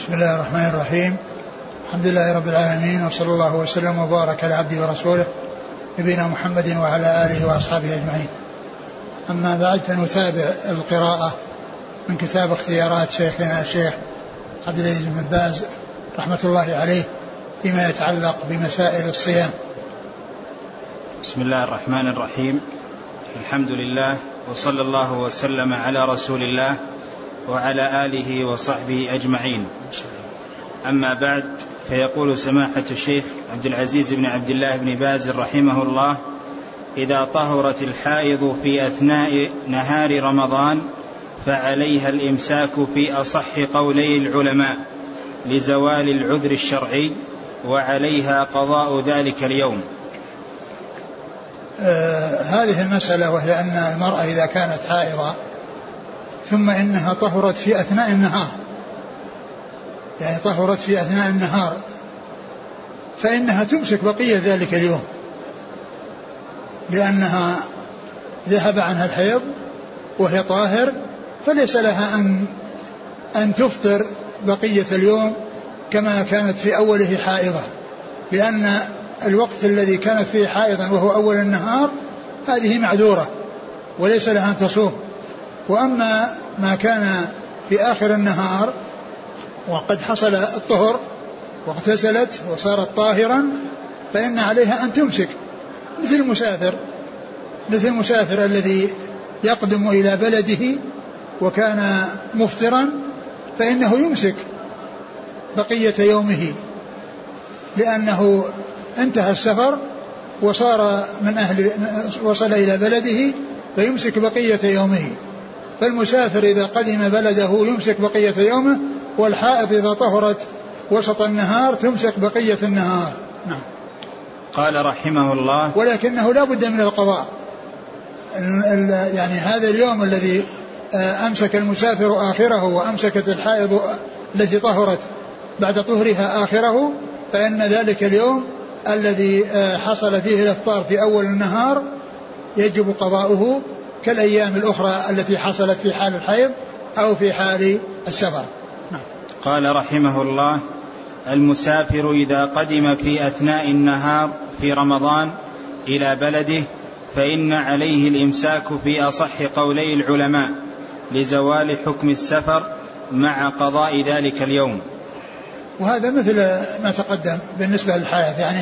بسم الله الرحمن الرحيم. الحمد لله رب العالمين، وصلى الله وسلم وبارك على عبده ورسوله نبينا محمد وعلى آله وأصحابه أجمعين. أما بعد، فنتابع القراءة من كتاب اختيارات شيخنا الشيخ عبد العزيز بن باز رحمة الله عليه فيما يتعلق بمسائل الصيام. بسم الله الرحمن الرحيم. الحمد لله، وصلى الله وسلم على رسول الله وعلى آله وصحبه أجمعين. أما بعد، فيقول سماحة الشيخ عبد العزيز بن عبد الله بن باز رحمه الله: إذا طهرت الحائض في أثناء نهار رمضان فعليها الإمساك في أصح قولي العلماء لزوال العذر الشرعي، وعليها قضاء ذلك اليوم. هذه المسألة، وهي أن المرأة إذا كانت حائضة ثم إنها طهرت في أثناء النهار، يعني طهرت في أثناء النهار، فإنها تمسك بقية ذلك اليوم، لأنها ذهب عنها الحيض وهي طاهر، فليس لها أن تفطر بقية اليوم كما كانت في أوله حائضة، لأن الوقت الذي كانت فيه حائضا وهو أول النهار هذه معذورة وليس لها أن تصوم. وأما ما كان في آخر النهار وقد حصل الطهر واغتسلت وصارت طاهرا، فإن عليها أن تمسك مثل المسافر الذي يقدم إلى بلده وكان مفطرا، فإنه يمسك بقية يومه، لأنه انتهى السفر وصار وصل إلى بلده فيمسك بقية يومه. فالمسافر إذا قدم بلده يمسك بقية يومه، والحائض إذا طهرت وسط النهار تمسك بقية النهار. نعم. قال رحمه الله: ولكنه لا بد من القضاء، يعني هذا اليوم الذي أمسك المسافر آخره وأمسكت الحائض التي طهرت بعد طهرها آخره، فإن ذلك اليوم الذي حصل فيه الإفطار في أول النهار يجب قضاؤه كالأيام الأخرى التي حصلت في حال الحيض أو في حال السفر. نعم. قال رحمه الله: المسافر إذا قدم في أثناء النهار في رمضان إلى بلده فإن عليه الإمساك في أصح قولي العلماء لزوال حكم السفر مع قضاء ذلك اليوم. وهذا مثل ما تقدم بالنسبة للحائض، يعني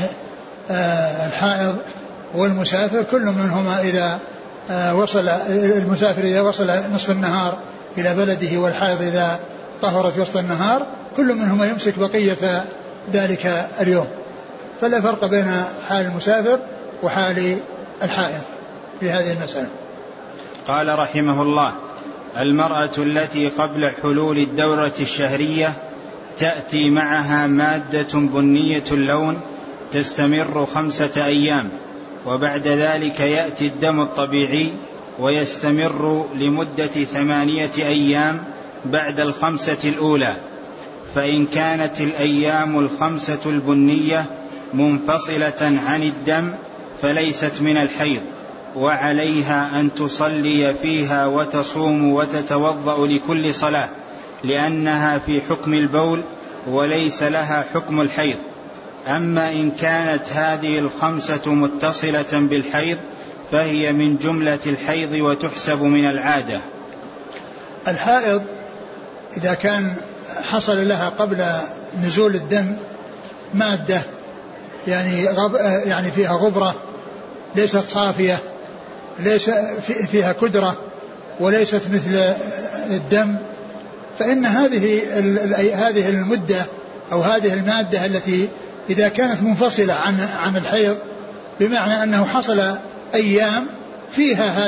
الحائض والمسافر كل منهما إذا وصل، المسافر إذا وصل نصف النهار إلى بلده، والحائض إذا طهرت وسط النهار، كل منهما يمسك بقية ذلك اليوم، فلا فرق بين حال المسافر وحال الحائض في هذه المسألة. قال رحمه الله: المرأة التي قبل حلول الدورة الشهرية تأتي معها مادة بنية اللون تستمر 5 أيام، وبعد ذلك يأتي الدم الطبيعي ويستمر لمدة 8 أيام بعد 5 الأولى. فإن كانت الأيام 5 البنية منفصلة عن الدم فليست من الحيض، وعليها أن تصلي فيها وتصوم وتتوضأ لكل صلاة، لأنها في حكم البول وليس لها حكم الحيض. أما إن كانت هذه 5 متصلة بالحيض فهي من جملة الحيض وتحسب من العادة. الحائض إذا كان حصل لها قبل نزول الدم مادة، يعني فيها غبرة ليست صافية، ليس فيها كدرة وليست مثل الدم، فإن هذه المدة أو هذه المادة التي إذا كانت منفصلة عن الحيض، بمعنى أنه حصل أيام فيها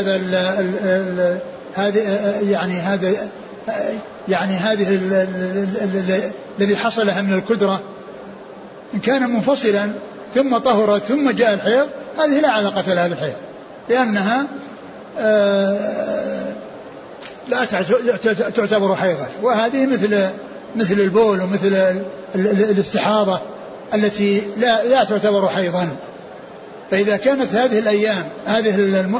هذه الذي حصل لها من الكدرة، إن كان منفصلا ثم طهرت ثم جاء الحيض، هذه لا علاقة لها بالحيض، لأنها لا تعتبر حيضا، وهذه مثل البول ومثل الاستحاضة التي لا تعتبر حيضا. فإذا كانت هذه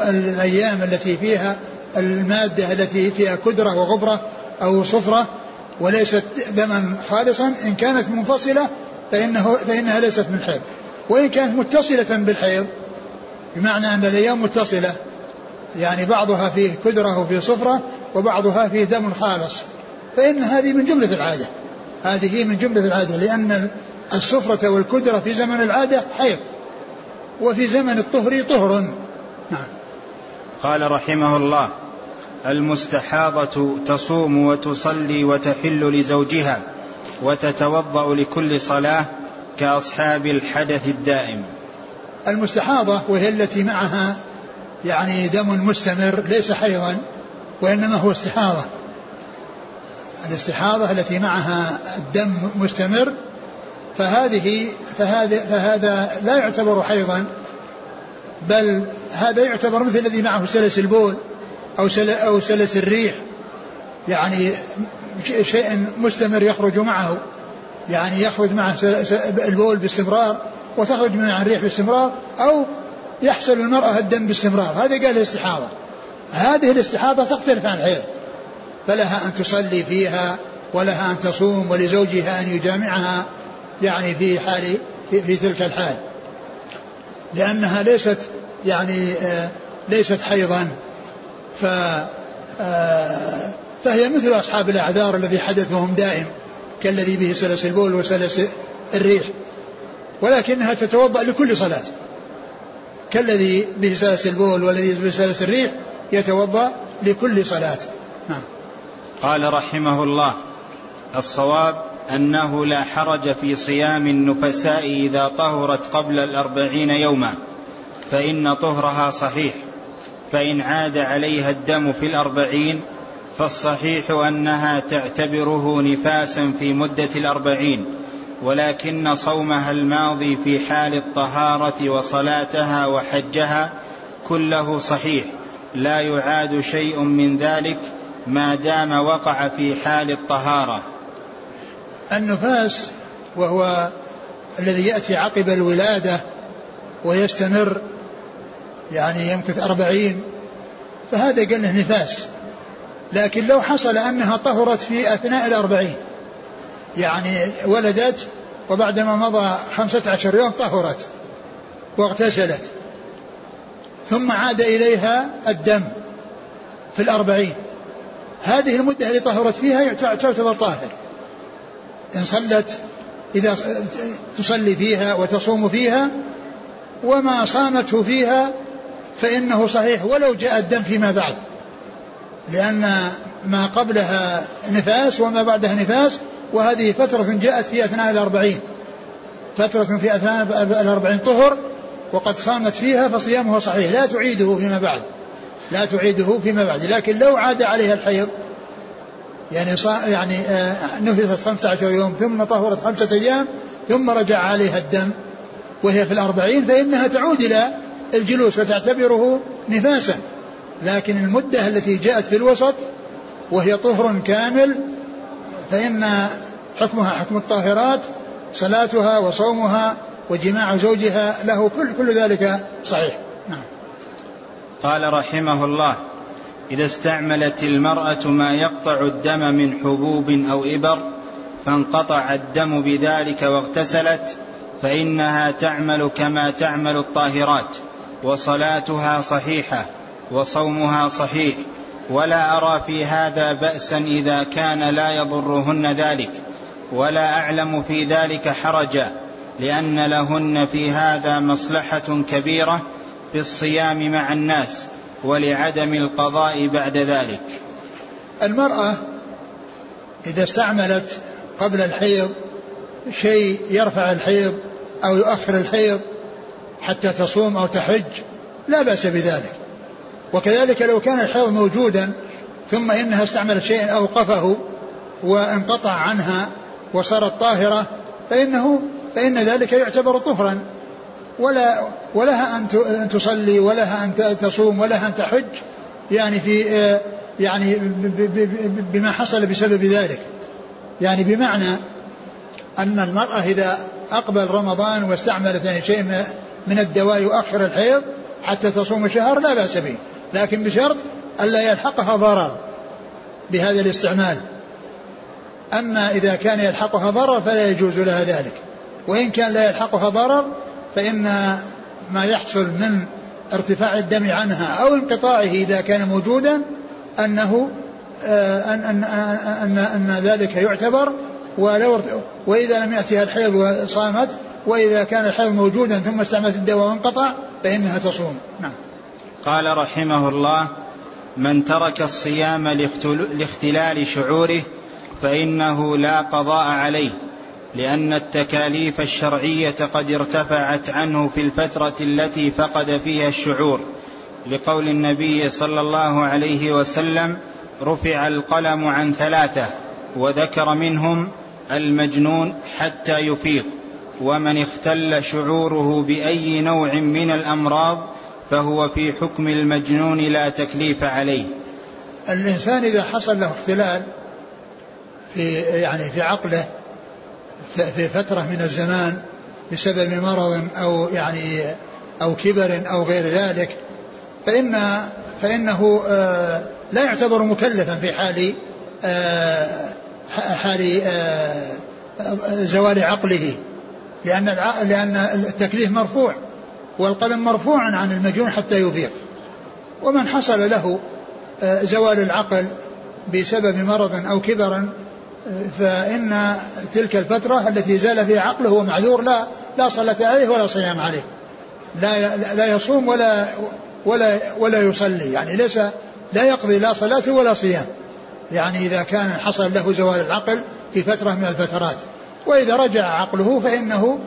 الأيام التي فيها المادة التي فيها كدرة وغبرة أو صفرة وليست دما خالصا. إن كانت منفصلة فإنها ليست من حيض. وإن كانت متصلة بالحيض بمعنى أن الأيام متصلة يعني بعضها فيه كدرة وفيه صفرة وبعضها فيه دم خالص فإن هذه من جملة العادة. هذه من جملة العادة لأن الصفرة والكدرة في زمن العادة حيض وفي زمن الطهر طهر. نعم. قال رحمه الله: المستحاضة تصوم وتصلي وتحل لزوجها وتتوضأ لكل صلاة كأصحاب الحدث الدائم. المستحاضة وهي التي معها يعني دم مستمر ليس حيضا وإنما هو استحاضة. الاستحاضة التي معها الدم مستمر فهذا لا يعتبر حيضا، بل هذا يعتبر مثل الذي معه سلس البول أو سلس الريح، يعني شيء مستمر يخرج معه، يعني يخرج معه البول باستمرار وتخرج منه الريح باستمرار، أو يحصل المرأة الدم باستمرار. هذا قال الاستحاضة. هذه الاستحاضة تختلف عن الحيض، فلها أن تصلي فيها ولها أن تصوم ولزوجها أن يجامعها يعني في تلك الحال، لأنها ليست حيضا. فهي مثل أصحاب الأعذار الذي حدثهم دائم كالذي به سلس البول وسلس الريح، ولكنها تتوضأ لكل صلاة كالذي به سلس البول والذي به سلس الريح يتوضأ لكل صلاة. نعم. قال رحمه الله: الصواب أنه لا حرج في صيام النفساء إذا طهرت قبل 40 يوما، فإن طهرها صحيح، فإن عاد عليها الدم في 40 فالصحيح أنها تعتبره نفاسا في مدة 40، ولكن صومها الماضي في حال الطهارة وصلاتها وحجها كله صحيح، لا يعاد شيء من ذلك ما دام وقع في حال الطهارة. النفاس وهو الذي يأتي عقب الولادة ويستمر يعني يمكث 40، فهذا قال له نفاس. لكن لو حصل أنها طهرت في أثناء 40، يعني ولدت وبعدما مضى 15 يوم طهرت واغتسلت ثم عاد إليها الدم في 40، هذه المدة اللي طهرت فيها تعتبر طاهر. إن صلت إذا تصلي فيها وتصوم فيها، وما صامته فيها فإنه صحيح ولو جاء الدم فيما بعد، لأن ما قبلها نفاس وما بعدها نفاس، وهذه فترة جاءت في أثناء 40، فترة في أثناء 40 طهر وقد صامت فيها فصيامها صحيح لا تعيده فيما بعد. لكن لو عاد عليها الحيض يعني نفست 15 يوم ثم طهرت 5 أيام ثم رجع عليها الدم وهي في 40، فإنها تعود إلى الجلوس وتعتبره نفاسا. لكن المدة التي جاءت في الوسط وهي طهر كامل فإن حكمها حكم الطاهرات، صلاتها وصومها وجماع زوجها له كل ذلك صحيح. نعم. قال رحمه الله: إذا استعملت المرأة ما يقطع الدم من حبوب أو إبر فانقطع الدم بذلك واغتسلت، فإنها تعمل كما تعمل الطاهرات، وصلاتها صحيحة وصومها صحيح، ولا أرى في هذا بأسا إذا كان لا يضرهن ذلك، ولا أعلم في ذلك حرجا، لأن لهن في هذا مصلحة كبيرة في الصيام مع الناس ولعدم القضاء بعد ذلك. المرأة إذا استعملت قبل الحيض شيء يرفع الحيض أو يؤخر الحيض حتى تصوم أو تحج لا بأس بذلك. وكذلك لو كان الحيض موجودا ثم إنها استعملت شيئا أوقفه وانقطع عنها وصارت طاهرة فإن ذلك يعتبر طهرا، ولها أن تصلي ولها أن تصوم ولها أن تحج يعني بما حصل بسبب ذلك. يعني بمعنى أن المرأة إذا أقبل رمضان واستعملت شيء من الدواء يؤخر الحيض حتى تصوم شهر لا بأس به، لكن بشرط ألا يلحقها ضرر بهذا الاستعمال. أما إذا كان يلحقها ضرر فلا يجوز لها ذلك، وإن كان لا يلحقها ضرر فإن ما يحصل من ارتفاع الدم عنها أو انقطاعه إذا كان موجودا أنه أن ذلك يعتبر، وإذا لم يأتها الحيض وصامت، وإذا كان الحيض موجودا ثم استعملت الدواء وانقطع فإنها تصوم. نعم. قال رحمه الله: من ترك الصيام لاختلال شعوره فإنه لا قضاء عليه، لأن التكاليف الشرعية قد ارتفعت عنه في الفترة التي فقد فيها الشعور، لقول النبي صلى الله عليه وسلم: رفع القلم عن 3، وذكر منهم المجنون حتى يفيق، ومن اختل شعوره بأي نوع من الأمراض فهو في حكم المجنون لا تكليف عليه. الإنسان إذا حصل له اختلال في عقله في فترة من الزمان بسبب مرض أو كبر أو غير ذلك، فإنه لا يعتبر مكلفا في حال زوال عقله، لأن التكليف مرفوع والقلم مرفوع عن المجنون حتى يفيق. ومن حصل له زوال العقل بسبب مرض أو كبر فإن تلك الفترة التي زال فيها عقله هو معذور، لا صلاة عليه ولا صيام عليه، لا يصوم ولا يصلي، يعني لا يقضي لا صلاة ولا صيام، يعني إذا كان حصل له زوال العقل في فترة من الفترات. وإذا رجع عقله فإنه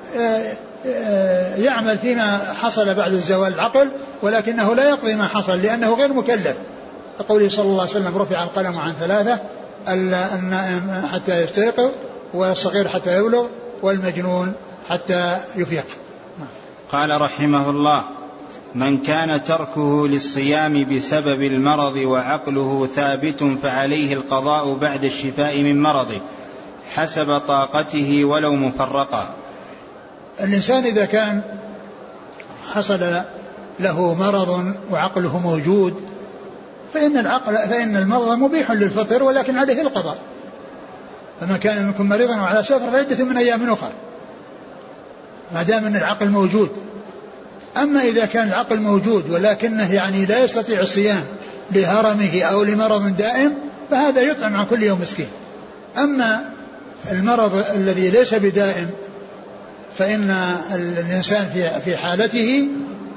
يعمل فيما حصل بعد الزوال العقل، ولكنه لا يقضي ما حصل لأنه غير مكلف، كقوله صلى الله عليه وسلم: رفع القلم عن 3، النائم حتى يستيقظ، والصغير حتى يبلغ، والمجنون حتى يفيق. قال رحمه الله: من كان تركه للصيام بسبب المرض وعقله ثابت فعليه القضاء بعد الشفاء من مرضه حسب طاقته ولو مفرقا. الإنسان إذا كان حصل له مرض وعقله موجود فإن المرض مبيح للفطر، ولكن عليه القضاء. فمن كان منكم مريضا وعلى سفر فعدة من أيام أخرى، ما دام أن العقل موجود. أما إذا كان العقل موجود ولكنه لا يستطيع الصيام لهرمه أو لمرض دائم فهذا يطعم عن كل يوم مسكين. أما المرض الذي ليس بدائم فإن الإنسان في حالته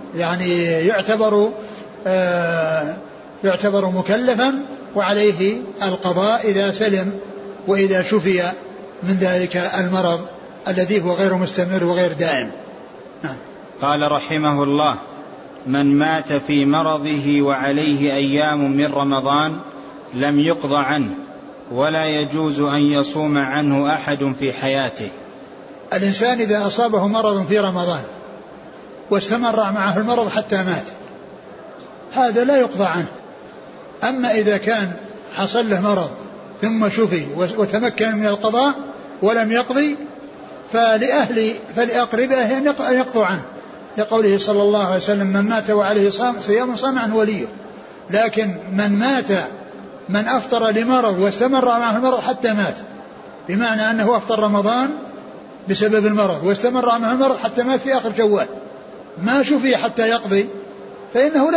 يعتبر مكلفا، وعليه القضاء إذا سلم وإذا شفي من ذلك المرض الذي هو غير مستمر وغير دائم. قال رحمه الله: من مات في مرضه وعليه أيام من رمضان لم يقض عنه، ولا يجوز أن يصوم عنه أحد في حياته. الإنسان إذا أصابه مرض في رمضان واستمر معه المرض حتى مات هذا لا يقضى عنه. أما إذا كان حصل له مرض ثم شفي وتمكن من القضاء ولم يقضي فلأقربائه أن يقضوا عنه، لقوله صلى الله عليه وسلم: من مات وعليه صيام صام عنه وليه. لكن من أفطر لمرض واستمر معه المرض حتى مات، بمعنى أنه أفطر رمضان بسبب المرض واستمر معه المرض حتى مات في آخر شوال، ما شفي حتى يقضي، فإنه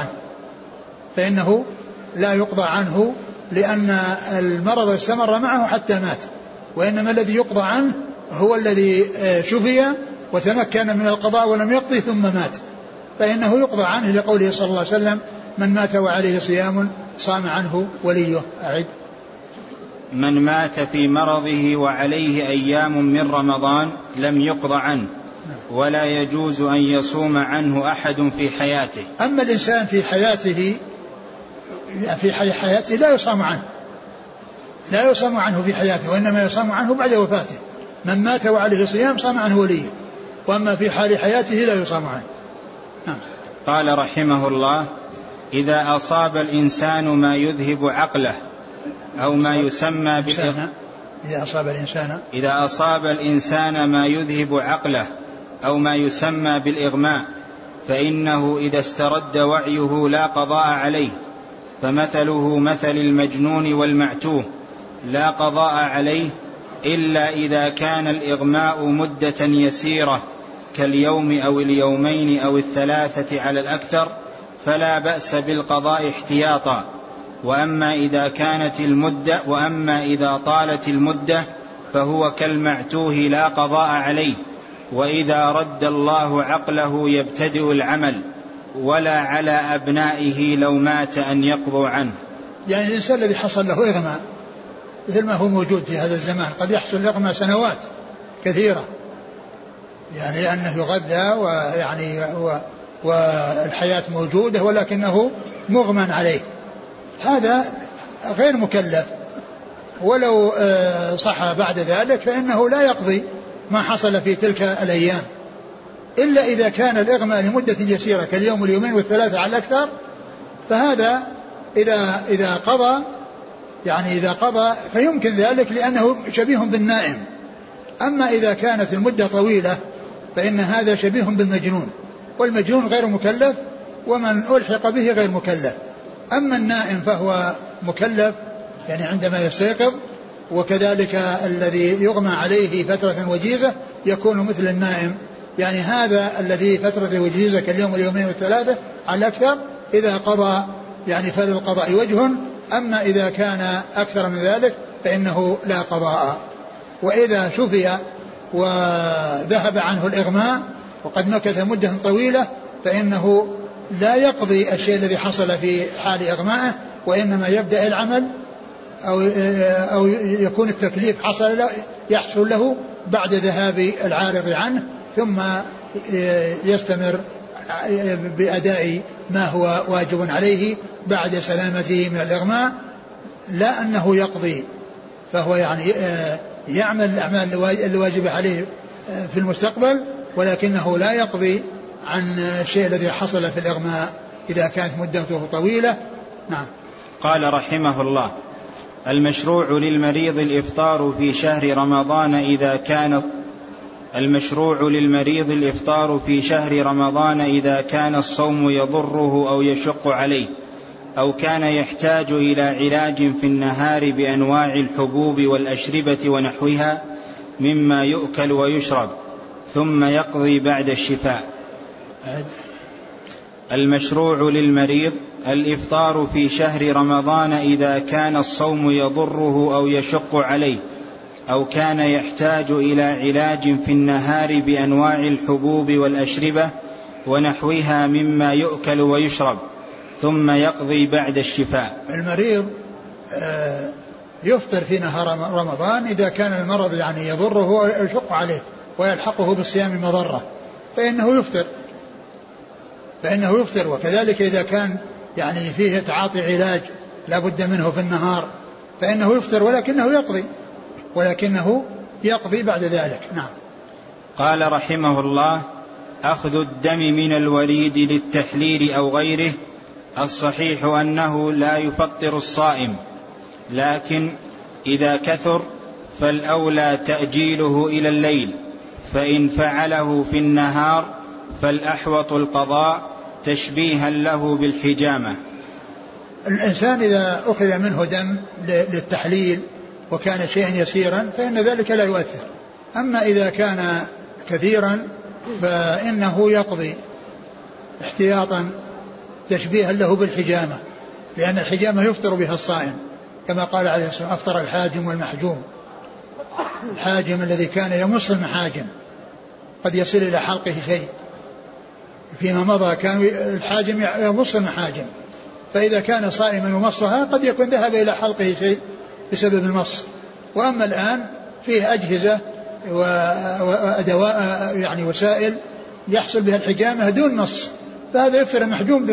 لا يقضى عنه لأن المرض استمر معه حتى مات. وإنما الذي يقضى عنه هو الذي شفي وتمكن من القضاء ولم يقضي ثم مات، فإنه يقضى عنه، لقوله صلى الله عليه وسلم: من مات وعليه صيام صام عنه وليه. أعد: من مات في مرضه وعليه أيام من رمضان لم يقضى عنه، ولا يجوز أن يصوم عنه أحد في حياته. أما الإنسان في حياته لا يصام عنه في حياته، وإنما يصام عنه بعد وفاته. من مات وعليه صيام صام عنه وليه، وأما في حال حياته لا يصام عنه. قال رحمه الله: إذا أصاب الإنسان ما يذهب عقله أو ما يسمى إذا أصاب الإنسان ما يذهب عقله أو ما يسمى بالإغماء فإنه إذا استرد وعيه لا قضاء عليه، فمثله مثل المجنون والمعتوه، لا قضاء عليه إلا إذا كان الإغماء مدة يسيرة كاليوم أو اليومين أو الثلاثة على الأكثر فلا بأس بالقضاء احتياطا. وأما إذا طالت المدة فهو كالمعتوه لا قضاء عليه. وإذا رد الله عقله يبتدئ العمل ولا على أبنائه لو مات أن يقضوا عنه. يعني الإنسان الذي حصل له إغماء مثل ما هو موجود في هذا الزمان، قد يحصل الإغماء سنوات كثيرة، يعني أنه يغذى والحياة موجودة ولكنه مغمى عليه، هذا غير مكلف، ولو صح بعد ذلك فإنه لا يقضي ما حصل في تلك الأيام، إلا إذا كان الإغماء لمدة يسيرة كاليوم واليومين والثلاثة على الأكثر، فهذا إذا قضى فيمكن ذلك لأنه شبيه بالنائم. أما إذا كانت المدة طويلة فإن هذا شبيه بالمجنون، والمجنون غير مكلف ومن ألحق به غير مكلف. أما النائم فهو مكلف يعني عندما يستيقظ، وكذلك الذي يغمى عليه فترة وجيزة يكون مثل النائم، يعني هذا الذي فترة وجيزة كاليوم واليومين والثلاثة على الأكثر إذا قضى يعني فللقضاء وجه. أما إذا كان أكثر من ذلك فإنه لا قضاء. وإذا شفي وذهب عنه الإغماء وقد مكث مدة طويلة فإنه لا يقضي الشيء الذي حصل في حال إغمائه، وإنما يبدأ العمل أو يكون التكليف يحصل له بعد ذهاب العارض عنه، ثم يستمر بأداء ما هو واجب عليه بعد سلامته من الإغماء، لا أنه يقضي، فهو يعني يعمل الأعمال الواجبة عليه في المستقبل، ولكنه لا يقضي عن الشيء الذي حصل في الإغماء إذا كانت مدته طويلة. نعم. قال رحمه الله: المشروع للمريض الإفطار في شهر رمضان إذا كان الصوم يضره أو يشق عليه، أو كان يحتاج إلى علاج في النهار بأنواع الحبوب والأشربة ونحوها مما يؤكل ويشرب، ثم يقضي بعد الشفاء. المشروع للمريض الإفطار في شهر رمضان إذا كان الصوم يضره أو يشق عليه، أو كان يحتاج إلى علاج في النهار بأنواع الحبوب والأشربة ونحوها مما يؤكل ويشرب، ثم يقضي بعد الشفاء. المريض يفطر في نهار رمضان إذا كان المرض يعني يضره ويشق عليه ويلحقه بالصيام مضرة فإنه يفطر. وكذلك إذا كان يعني فيه تعاطي علاج لا بد منه في النهار فإنه يفطر ولكنه يقضي بعد ذلك. نعم. قال رحمه الله: أخذ الدم من الوريد للتحليل أو غيره، الصحيح أنه لا يفطر الصائم، لكن إذا كثر فالأولى تأجيله إلى الليل، فإن فعله في النهار فالأحوط القضاء تشبيها له بالحجامة. الإنسان إذا أخذ منه دم للتحليل وكان شيئا يسيرا فإن ذلك لا يؤثر. أما إذا كان كثيرا فإنه يقضي احتياطا تشبيها له بالحجامة، لأن الحجامة يفطر بها الصائم، كما قال عليه الصلاة والسلام: أفطر الحاجم والمحجوم. الحاجم الذي كان يمص المحاجم قد يصل إلى حلقه شيء، فيما مضى كان الحاجم يمص المحاجم، فإذا كان صائما يمصها قد يكون ذهب إلى حلقه شيء بسبب المص. وأما الآن فيه أجهزة وأدواء يعني وسائل يحصل بها الحجامة دون مص، فهذا يفطر المحجوم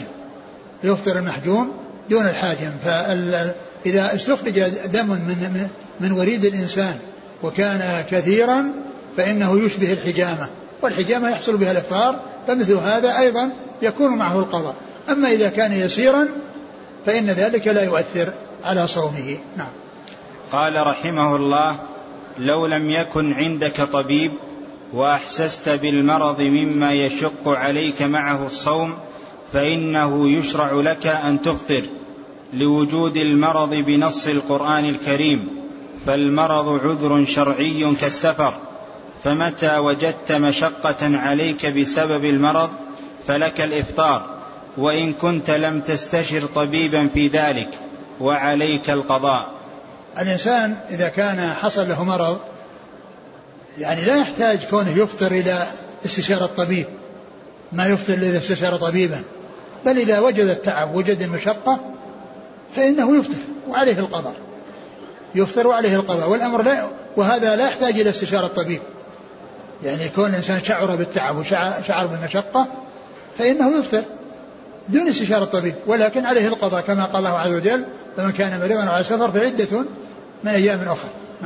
دون الحاجم. فإذا استخرج دم من وريد الإنسان وكان كثيرا فإنه يشبه الحجامة، والحجامة يحصل بها الإفطار، فمثل هذا أيضا يكون معه القضاء. أما إذا كان يسيرا فإن ذلك لا يؤثر على صومه. نعم. قال رحمه الله: لو لم يكن عندك طبيب وأحسست بالمرض مما يشق عليك معه الصوم فإنه يشرع لك أن تفطر، لوجود المرض بنص القرآن الكريم، فالمرض عذر شرعي كالسفر، فمتى وجدت مشقة عليك بسبب المرض فلك الإفطار، وإن كنت لم تستشر طبيبا في ذلك، وعليك القضاء. الإنسان إذا كان حصل له مرض يعني لا يحتاج كونه يفطر إلى استشارة الطبيب، ما يفطر إلى استشارة طبيبا، بل إذا وجد التعب وجد المشقة فإنه يفطر وعليه القضاء، يفطر وعليه القضاء. والأمر لا، وهذا لا يحتاج إلى استشارة الطبيب، يعني يكون الإنسان شعر بالتعب وشعر بالمشقة فإنه يفطر دون استشارة الطبيب، ولكن عليه القضاء كما قال الله عز وجل: فمن كان مريضا على سفر فعدة من أيام أخرى.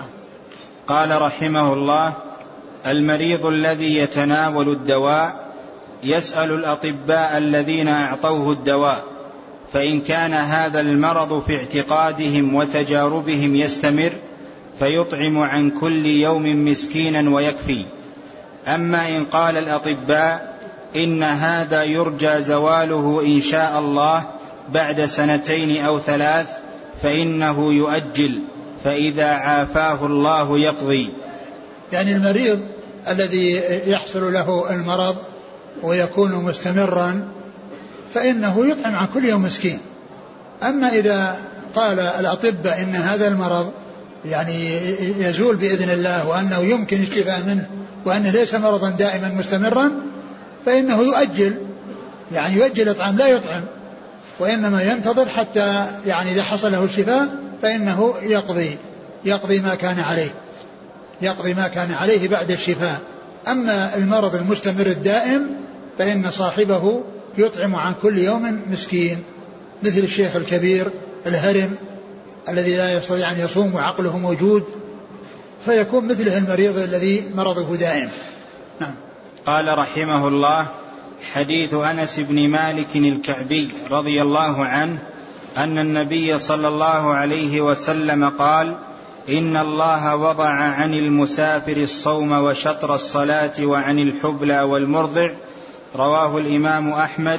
قال رحمه الله: المريض الذي يتناول الدواء يسأل الأطباء الذين أعطوه الدواء، فإن كان هذا المرض في اعتقادهم وتجاربهم يستمر فيطعم عن كل يوم مسكينا ويكفي. أما إن قال الأطباء إن هذا يرجى زواله إن شاء الله بعد 2 أو 3 فإنه يؤجل، فإذا عافاه الله يقضي. يعني المريض الذي يحصل له المرض ويكون مستمرا فإنه يطعم عن كل يوم مسكين. أما إذا قال الأطباء إن هذا المرض يعني يزول بإذن الله وأنه يمكن الشفاء منه وأنه ليس مرضا دائما مستمرا فإنه يؤجل، يعني يؤجل الإطعام لا يطعم، وإنما ينتظر حتى يعني إذا حصل له الشفاء فإنه يقضي ما كان عليه، يقضي ما كان عليه بعد الشفاء. أما المرض المستمر الدائم فإن صاحبه يطعم عن كل يوم مسكين، مثل الشيخ الكبير الهرم الذي لا يستطيع أن يصوم وعقله موجود، فيكون مثله المريض الذي مرضه دائم. نعم. قال رحمه الله: حديث أنس بن مالك الكعبي رضي الله عنه أن النبي صلى الله عليه وسلم قال: إن الله وضع عن المسافر الصوم وشطر الصلاة وعن الحبلى والمرضع. رواه الإمام أحمد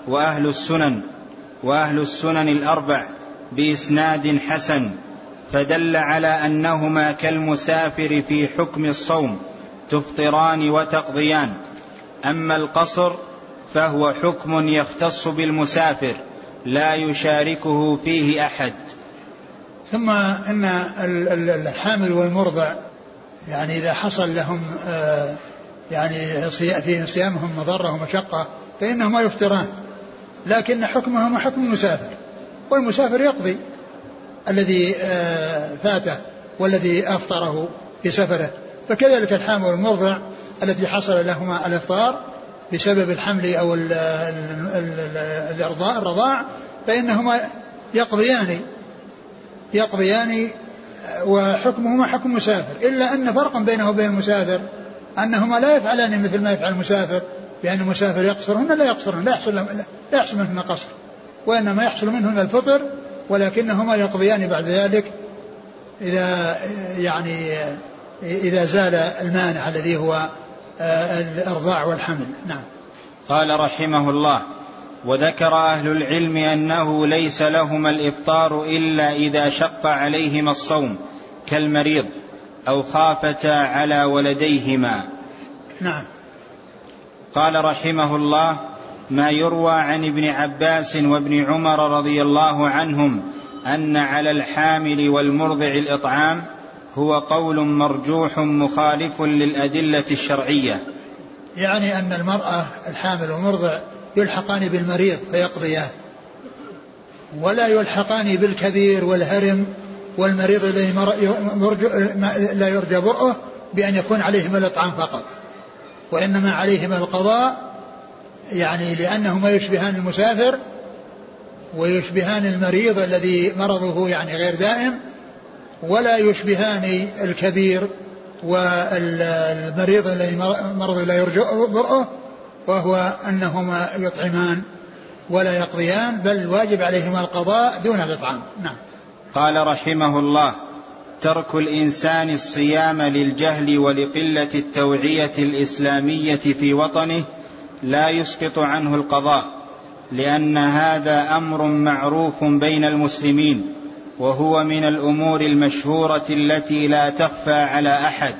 وأهل السنن الأربع بإسناد حسن، فدل على أنهما كالمسافر في حكم الصوم، تفطران وتقضيان. أما القصر فهو حكم يختص بالمسافر لا يشاركه فيه أحد. ثم إن الحامل والمرضع يعني إذا حصل لهم يعني في صيامهم مضرة ومشقة فإنهما يفطران، لكن حكمهما حكم المسافر، والمسافر يقضي الذي فاته والذي أفطره في سفره. فكذلك الحامل والمرضع الذي حصل لهما الإفطار بسبب الحمل أو الرضاع فإنهما يقضيان وحكمهما حكم المسافر، إلا أن فرقا بينه وبين المسافر أنهما لا يفعلان مثل ما يفعل المسافر، بأن المسافر يقصرهن لا يقصرهن، لا يحصل منهن قصر، وإنما يحصل منهن الفطر، ولكنهما يقضيان بعد ذلك إذا زال المانع الذي هو الإرضاع والحمل. نعم. قال رحمه الله: وذكر أهل العلم أنه ليس لهما الإفطار إلا إذا شق عليهما الصوم كالمريض أو خافتا على ولديهما. نعم. قال رحمه الله: ما يروى عن ابن عباس وابن عمر رضي الله عنهم أن على الحامل والمرضع الإطعام هو قول مرجوح مخالف للأدلة الشرعية. يعني أن المرأة الحامل والمرضع يلحقان بالمريض فيقضيان، ولا يلحقان بالكبير والهرم والمريض الذي لا يرجى برؤه بأن يكون عليهما الإطعام فقط، وإنما عليهما القضاء، يعني لأنهما يشبهان المسافر ويشبهان المريض الذي مرضه يعني غير دائم، ولا يشبهان الكبير والمريض الذي مرضه لا يرجى برؤه، وهو أنهما يطعمان ولا يقضيان، بل الواجب عليهما القضاء دون الإطعام. نعم. قال رحمه الله: ترك الإنسان الصيام للجهل ولقلة التوعية الإسلامية في وطنه لا يسقط عنه القضاء، لأن هذا أمر معروف بين المسلمين، وهو من الأمور المشهورة التي لا تخفى على أحد.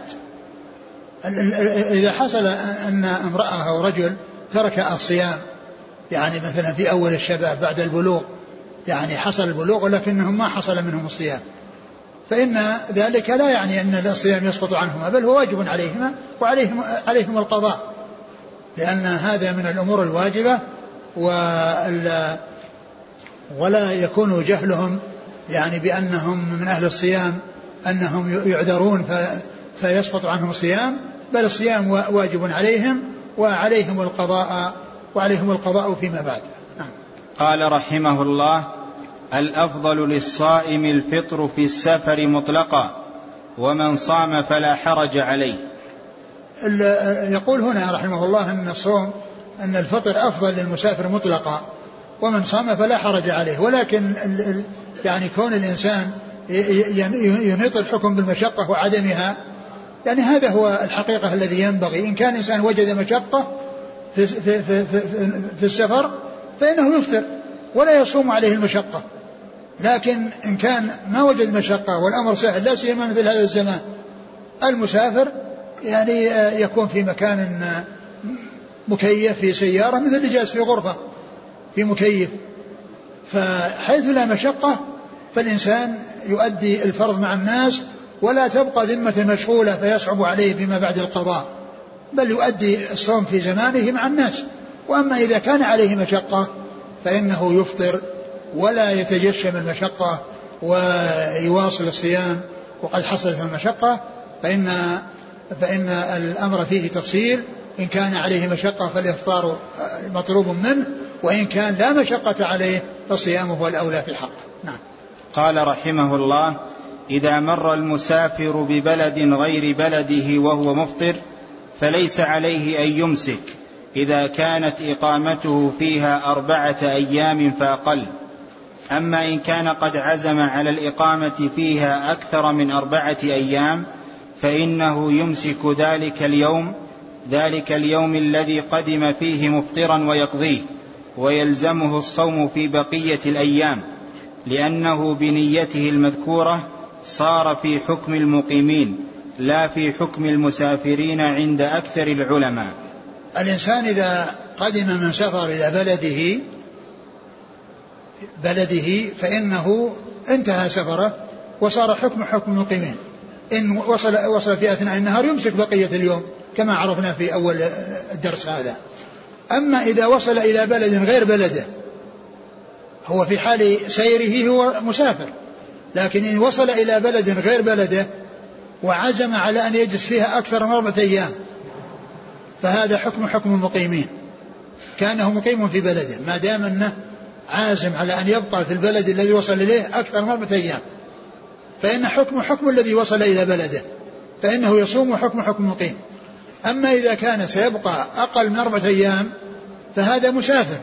إذا حصل أن امرأة أو رجل ترك الصيام، يعني مثلا في أول الشباب بعد البلوغ، يعني حصل البلوغ ولكنهم ما حصل منهم الصيام، فإن ذلك لا يعني أن الصيام يسقط عنهما، بل هو واجب عليهما وعليهم القضاء، لأن هذا من الأمور الواجبة، ولا يكون جهلهم يعني بأنهم من أهل الصيام أنهم يعذرون فيسقط عنهم الصيام، بل الصيام واجب عليهم وعليهم القضاء فيما بعد. قال رحمه الله: الأفضل للصائم الفطر في السفر مطلقا، ومن صام فلا حرج عليه. يقول هنا رحمه الله أن الفطر أفضل للمسافر مطلقا، ومن صام فلا حرج عليه، ولكن يعني كون الإنسان ينيط الحكم بالمشقة وعدمها، يعني هذا هو الحقيقة الذي ينبغي. إن كان الإنسان وجد مشقة في السفر فإنه يفطر ولا يصوم عليه المشقة، لكن إن كان ما وجد مشقة والأمر سهل، لا سيما مثل هذا الزمان، المسافر يعني يكون في مكان مكيف في سيارة مثل اللي جالس في غرفة في مكيف، فحيث لا مشقة فالإنسان يؤدي الفرض مع الناس ولا تبقى ذمة مشغولة فيصعب عليه فيما بعد القضاء، بل يؤدي الصوم في زمانه مع الناس. وأما إذا كان عليه مشقة فإنه يفطر ولا يتجشم المشقة ويواصل الصيام وقد حصلت المشقة، فإن الأمر فيه تفصيل. إن كان عليه مشقة فالإفطار مطلوب منه، وإن كان لا مشقة عليه فالصيام هو الأولى في حقه. نعم. قال رحمه الله: إذا مر المسافر ببلد غير بلده وهو مفطر فليس عليه أن يمسك إذا كانت إقامته فيها 4 أيام فأقل. أما إن كان قد عزم على الإقامة فيها أكثر من 4 أيام فإنه يمسك ذلك اليوم الذي قدم فيه مفطرا ويقضيه، ويلزمه الصوم في بقية الأيام، لأنه بنيته المذكورة صار في حكم المقيمين لا في حكم المسافرين عند أكثر العلماء. الإنسان إذا قدم من سفر إلى بلده فإنه انتهى سفره وصار حكم المقيمين. إن وصل في أثناء النهار يمسك بقية اليوم كما عرفنا في أول الدرس هذا. أما إذا وصل إلى بلد غير بلده، هو في حال سيره هو مسافر، لكن إن وصل إلى بلد غير بلده وعزم على أن يجلس فيها أكثر من 4 أيام فهذا حكم المقيمين، كأنه مقيم في بلده ما دام أنه عازم على أن يبقى في البلد الذي وصل إليه أكثر من 4 أيام، فإن حكم الذي وصل إلى بلده، فإنه يصوم حكم مقيم. أما إذا كان سيبقى أقل من 4 أيام فهذا مسافر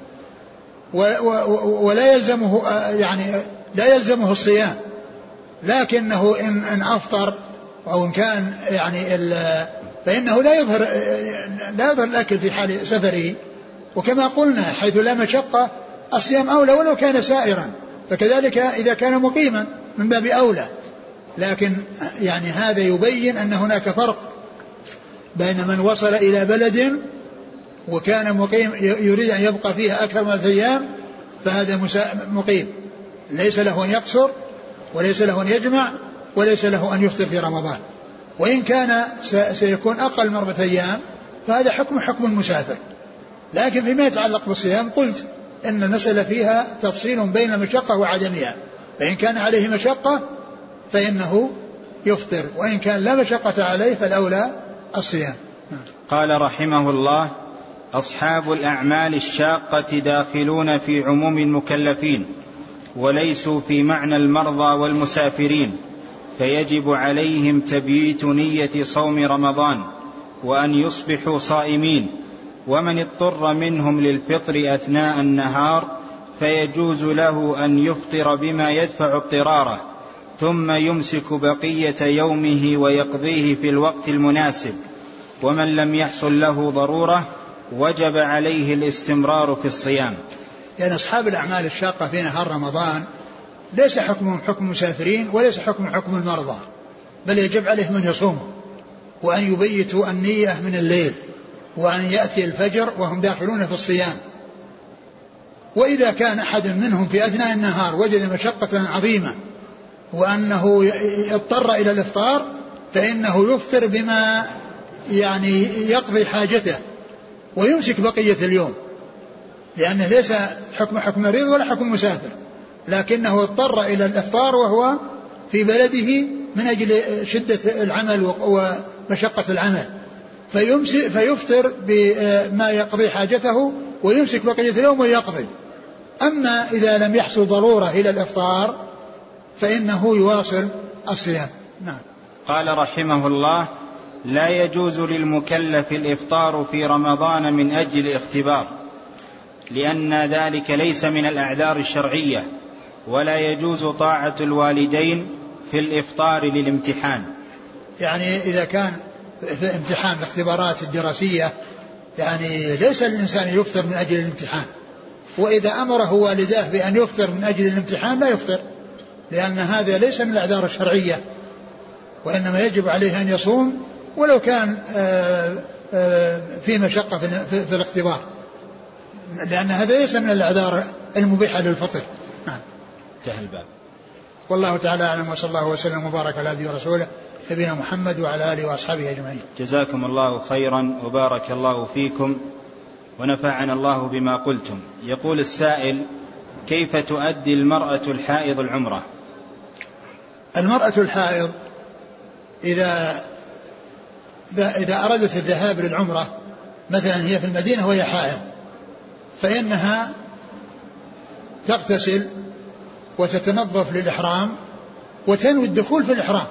ولا يلزمه لا يلزمه الصيام، لكنه إن أفطر أو إن كان فإنه لا يظهر الأكل في حال سفره. وكما قلنا حيث لا مشقة الصيام أولى ولو كان سائرا، فكذلك إذا كان مقيما من باب أولى. لكن هذا يبين أن هناك فرق بين من وصل إلى بلد وكان مقيم يريد أن يبقى فيها أكثر من 3 أيام فهذا مقيم، ليس له أن يقصر وليس له أن يجمع وليس له أن يفطر في رمضان. وإن كان سيكون أقل من 4 أيام فهذا حكم المسافر. لكن فيما يتعلق بالصيام قلت إن المسألة فيها تفصيل بين المشقة وعدمها، فإن كان عليه مشقة فإنه يفطر، وإن كان لا مشقة عليه فالأولى الصيام. قال رحمه الله: أصحاب الأعمال الشاقة داخلون في عموم المكلفين وليسوا في معنى المرضى والمسافرين، فيجب عليهم تبييت نية صوم رمضان وأن يصبحوا صائمين. ومن اضطر منهم للفطر أثناء النهار فيجوز له أن يفطر بما يدفع اضطراره ثم يمسك بقية يومه ويقضيه في الوقت المناسب. ومن لم يحصل له ضرورة وجب عليه الاستمرار في الصيام. يعني أصحاب الأعمال الشاقة في نهار رمضان ليس حكمهم حكم المسافرين وليس حكم المرضى، بل يجب عليهم أن يصوموا وأن يبيتوا النية من الليل وأن يأتي الفجر وهم داخلون في الصيام. وإذا كان أحد منهم في أثناء النهار وجد مشقة عظيمة وأنه اضطر إلى الإفطار فإنه يفطر بما يعني يقضي حاجته ويمسك بقية اليوم، لأنه ليس حكم مريض ولا حكم مسافر، لكنه اضطر إلى الإفطار وهو في بلده من أجل شدة العمل ومشقة العمل، فيفطر بما يقضي حاجته ويمسك بقية اليوم ويقضي. أما إذا لم يحصل ضرورة إلى الإفطار فإنه يواصل الصيام. نعم. قال رحمه الله: لا يجوز للمكلف الإفطار في رمضان من أجل الاختبار، لأن ذلك ليس من الأعذار الشرعية، ولا يجوز طاعة الوالدين في الإفطار للامتحان. يعني إذا كان في امتحان الاختبارات الدراسية يعني ليس الإنسان يفطر من أجل الامتحان، وإذا أمره والداه بأن يفطر من أجل الامتحان لا يفطر، لأن هذا ليس من الأعذار الشرعية، وإنما يجب عليه أن يصوم ولو كان في مشقة في الاختبار، لأن هذا ليس من الأعذار المبيحة للفطر. نعم. انتهى الباب. والله تعالى أعلم، وصلى الله وسلم وبارك على عبده ورسوله نبينا محمد وعلى آله وأصحابه أجمعين. جزاكم الله خيرا وبارك الله فيكم ونفعنا الله بما قلتم. يقول السائل: كيف تؤدي المرأة الحائض العمرة؟ المرأة الحائض إذا أرادت الذهاب للعمرة مثلا هي في المدينة وهي حائض فإنها تغتسل وتتنظف للإحرام وتنوي الدخول في الإحرام،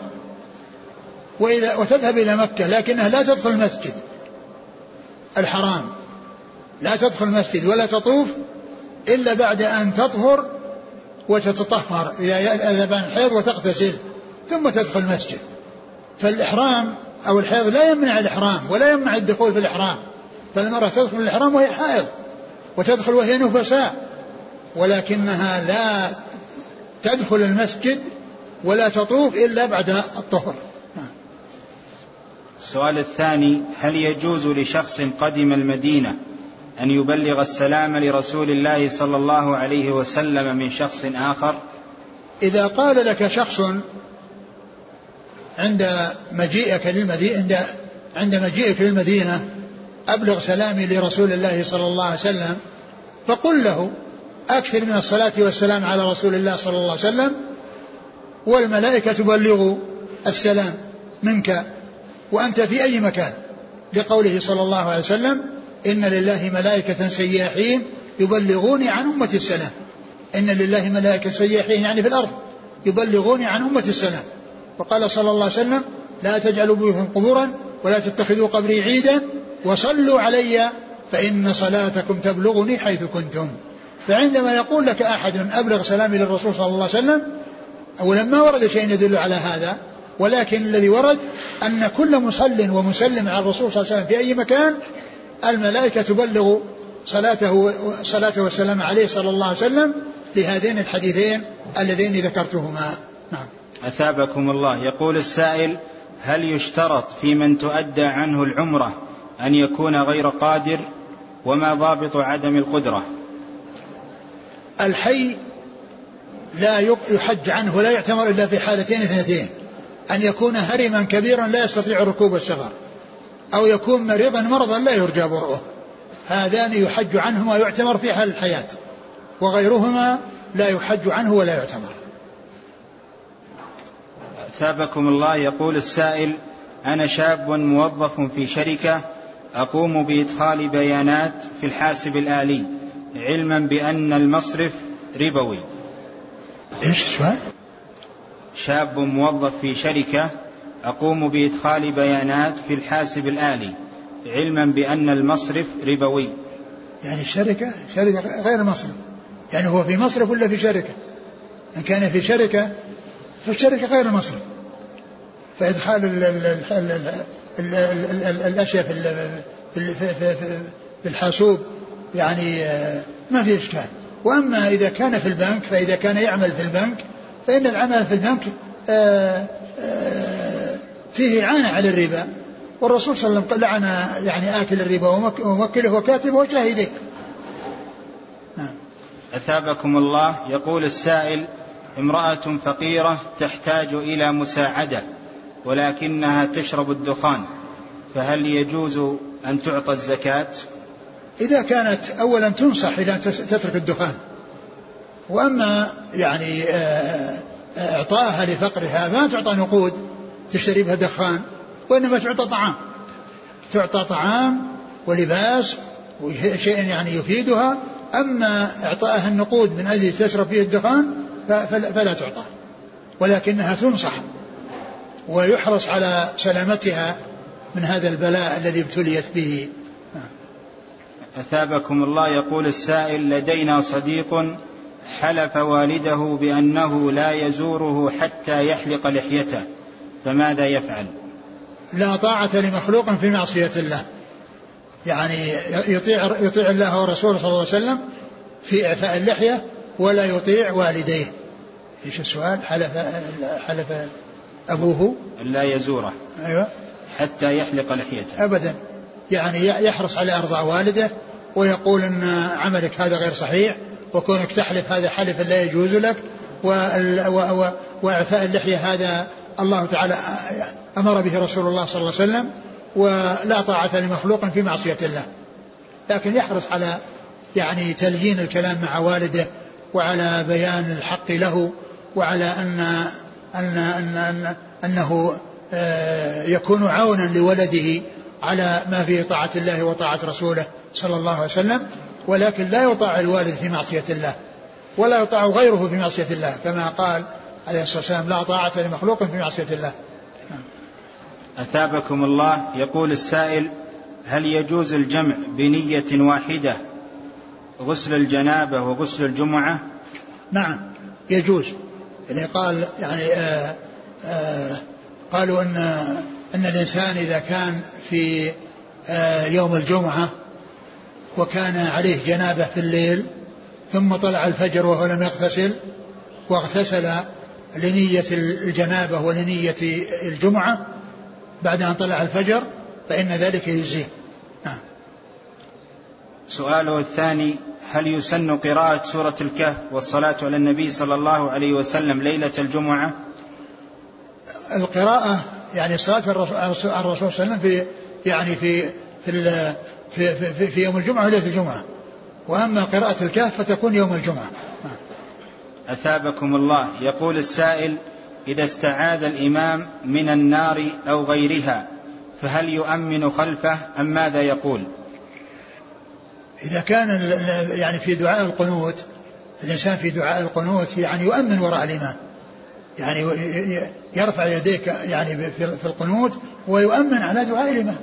وتذهب إلى مكة، لكنها لا تدخل المسجد الحرام، لا تدخل المسجد ولا تطوف إلا بعد أن تطهر وتتطهر إذا أذهب عن الحيض وتغتسل ثم تدخل المسجد. فالإحرام أو الحيض لا يمنع الإحرام ولا يمنع الدخول في الإحرام، فالمرأة تدخل الإحرام وهي حائض وتدخل وهي نفساء، ولكنها لا تدخل المسجد ولا تطوف إلا بعد الطهر. السؤال الثاني: هل يجوز لشخص قدم المدينة أن يبلغ السلام لرسول الله صلى الله عليه وسلم من شخص آخر؟ إذا قال لك شخص عند مجيئك للمدينة أبلغ سلامي لرسول الله صلى الله عليه وسلم، فقل له: أكثر من الصلاة والسلام على رسول الله صلى الله عليه وسلم، والملائكة تبلغ السلام منك وأنت في أي مكان، لقوله صلى الله عليه وسلم: إن لله ملائكة سياحين يبلغوني عن أمة السلام. إن لله ملائكة سياحين يعني في الأرض يبلغوني عن أمة السلام. وقال صلى الله عليه وسلم: لا تجعلوا بيوتكم قبورا ولا تتخذوا قبري عيدا وصلوا علي فإن صلاتكم تبلغني حيث كنتم. فعندما يقول لك أحد أبلغ سلامي للرسول صلى الله عليه وسلم، أولا ما ورد شيء يدل على هذا، ولكن الذي ورد أن كل مصل ومسلم على الرسول صلى الله عليه وسلم في أي مكان الملائكة تبلغ صلاته والسلام عليه صلى الله عليه وسلم لهذين الحديثين اللذين ذكرتهما. نعم. أثابكم الله. يقول السائل: هل يشترط في من تؤدى عنه العمرة أن يكون غير قادر؟ وما ضابط عدم القدرة؟ الحي لا يحج عنه ولا يعتمر إلا في حالتين اثنتين: أن يكون هرما كبيرا لا يستطيع الركوب والسفر، أو يكون مريضا مرضا لا يرجى برؤه، هذان يحج عنهما ويعتمر في حال الحياة، وغيرهما لا يحج عنه ولا يعتمر. أثابكم الله. يقول السائل: أنا شاب موظف في شركة أقوم بإدخال بيانات في الحاسب الآلي علما بأن المصرف ربوي. إيش السؤال؟ شاب موظف في شركة أقوم بإدخال بيانات في الحاسب الآلي علما بأن المصرف ربوي. يعني شركة غير مصرف، يعني هو في مصرف ولا في شركة؟ إن كان في شركة فالشركة غير مصرف، فإدخال الأشياء في الحاسوب يعني ما في إشكال، وأما إذا كان في البنك، فإذا كان يعمل في البنك فإن العمل في البنك فيه إعانة على الربا، والرسول صلى الله عليه وسلم لعن يعني آكل الربا وموكله وكاتبه وشاهده. نعم. أثابكم الله. يقول السائل: امرأة فقيرة تحتاج إلى مساعدة ولكنها تشرب الدخان، فهل يجوز أن تعطى الزكاة؟ إذا كانت أولا تنصح إلى أن تترك الدخان، وأما يعني إعطائها لفقرها ما تعطى نقود تشتري بها دخان، وإنما تعطى طعام ولباس وشيء يعني يفيدها. أما إعطائها النقود من أجل تشرب فيه الدخان فلا تعطى، ولكنها تنصح ويحرص على سلامتها من هذا البلاء الذي ابتليت به. أثابكم الله. يقول السائل: لدينا صديق حلف والده بأنه لا يزوره حتى يحلق لحيته، فماذا يفعل؟ لا طاعة لمخلوق في معصية الله، يعني يطيع الله ورسوله صلى الله عليه وسلم في إعفاء اللحية ولا يطيع والديه. إيش السؤال؟ حلف أبوه لا يزوره. أيوة. حتى يحلق لحيته. أبدا، يعني يحرص على إرضاء والده ويقول أن عملك هذا غير صحيح، وكونك تحلف هذا حلف لا يجوز لك، وإعفاء اللحية هذا الله تعالى أمر به رسول الله صلى الله عليه وسلم، ولا طاعة لمخلوق في معصية الله. لكن يحرص على يعني تليين الكلام مع والده وعلى بيان الحق له، وعلى أنه يكون عونا لولده على ما فيه طاعة الله وطاعة رسوله صلى الله عليه وسلم، ولكن لا يطاع الوالد في معصية الله ولا يطاع غيره في معصية الله، كما قال عليه الصلاة والسلام: لا طاعة لمخلوق في معصية الله. أثابكم الله. يقول السائل: هل يجوز الجمع بنية واحدة غسل الجنابة وغسل الجمعة؟ نعم يجوز. يعني قال يعني قالوا أن الإنسان إذا كان في يوم الجمعة وكان عليه جنابة في الليل ثم طلع الفجر وهو لم يغتسل واغتسل لنية الجنابة ولنية الجمعة بعد أن طلع الفجر فإن ذلك يجزيه. نعم. سؤاله الثاني: هل يسن قراءة سورة الكهف والصلاة على النبي صلى الله عليه وسلم ليلة الجمعة؟ القراءة يعني صلاة الرسول صلى الله عليه وسلم في يوم الجمعة وليلة الجمعة، وأما قراءة الكهف فتكون يوم الجمعة. أثابكم الله. يقول السائل: إذا استعاذ الإمام من النار أو غيرها فهل يؤمن خلفه أم ماذا يقول؟ إذا كان يعني في دعاء القنوت الإنسان في دعاء القنوت يعني يؤمن وراء الإمام، يعني يرفع يديك يعني في القنوت ويؤمن على دعاء الإمام.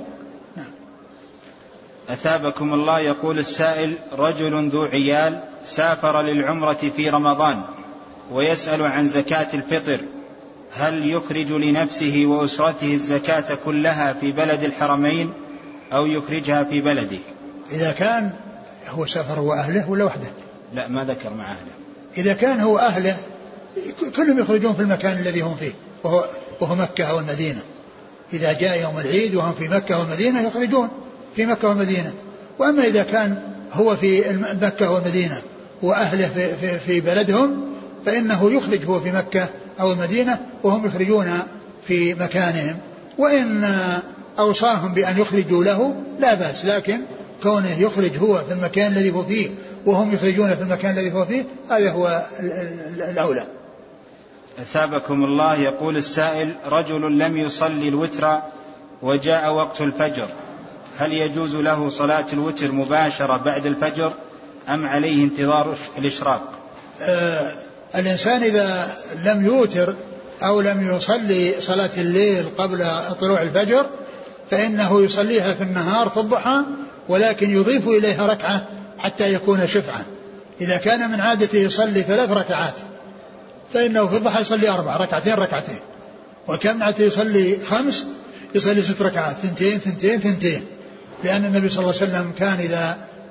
أثابكم الله. يقول السائل: رجل ذو عيال سافر للعمرة في رمضان ويسأل عن زكاة الفطر، هل يخرج لنفسه وأسرته الزكاة كلها في بلد الحرمين أو يخرجها في بلده؟ إذا كان هو سافر هو أهله ولا وحده؟ لا، ما ذكر مع أهله. إذا كان هو أهله كلهم يخرجون في المكان الذي هم فيه وهو مكة أو المدينة. إذا جاء يوم العيد وهم في مكة والمدينة يخرجون في مكة والمدينة. وأما إذا كان هو في مكة والمدينة وأهله في بلدهم فإنه يخرج هو في مكة أو المدينة وهم يخرجون في مكانهم، وإن أوصاهم بأن يخرجوا له لا بأس، لكن كونه يخرج هو في المكان الذي هو فيه وهم يخرجون في المكان الذي هو فيه هذا هو الأولى. أثابكم الله. يقول السائل: رجل لم يصلي الوتر وجاء وقت الفجر، هل يجوز له صلاة الوتر مباشرة بعد الفجر أم عليه انتظار الإشراق؟ الإنسان إذا لم يوتر أو لم يصلي صلاة الليل قبل طلوع الفجر فإنه يصليها في النهار في الضحى، ولكن يضيف إليها ركعة حتى يكون شفعا. إذا كان من عادته يصلي 3 ركعات فإنه في الضحى يصلي 4 ركعتين، وكان من عادته يصلي 5 يصلي 6 ركعات 2 2 2 2، لأن النبي صلى الله عليه وسلم كان إذا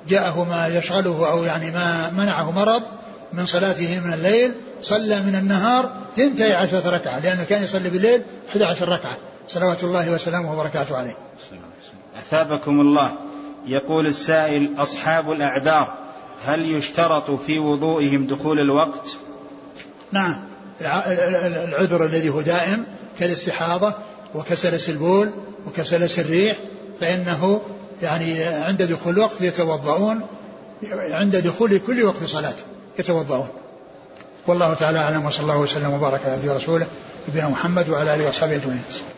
جاءه ما يشغله أو يعني ما منعه مرض من صلاته من الليل صلى من النهار 12 ركعة، لأنه كان يصلي بالليل 11 ركعة صلوات الله وسلامه وبركاته عليه. أثابكم الله. يقول السائل: أصحاب الأعذار هل يشترط في وضوئهم دخول الوقت؟ نعم، العذر الذي هو دائم كالاستحاضة وكسلس البول وكسلس الريح فإنه يعني عند دخول الوقت يتوضؤون، عند دخول كل وقت صلاة يتوضؤون. والله تعالى أعلم، وصلى الله وسلم وبارك على عبده ورسوله نبينا محمد وعلى آله وصحبه أجمعين.